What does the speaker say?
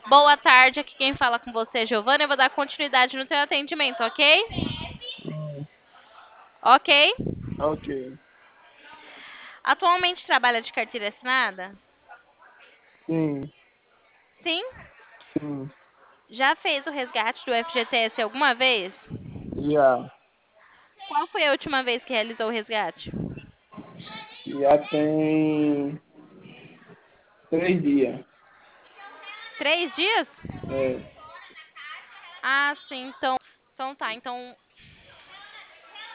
Boa tarde, aqui quem fala com você é Giovana. Eu vou dar continuidade no teu atendimento, ok? Hum, Ok? ok. Atualmente trabalha de carteira assinada? Sim, Sim? sim. Já fez o resgate do FGTS alguma vez? Já. Qual foi a última vez que realizou o resgate? Já tem 3 dias. 3 dias? É. Ah, sim. Então tá. Então